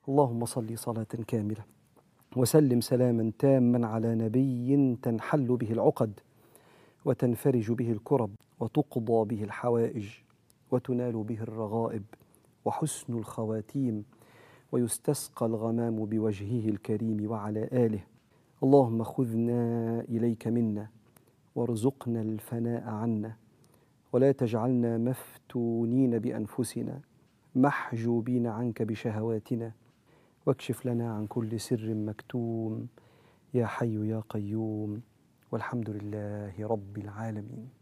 اللهم صل صلاة كاملة وسلم سلاما تاما على نبي تنحل به العقد وتنفرج به الكرب وتقضى به الحوائج وتنال به الرغائب وحسن الخواتيم ويستسقى الغمام بوجهه الكريم وعلى آله. اللهم خذنا إليك منا وارزقنا الفناء عنا ولا تجعلنا مفتونين بأنفسنا محجوبين عنك بشهواتنا واكشف لنا عن كل سر مكتوم يا حي يا قيوم والحمد لله رب العالمين.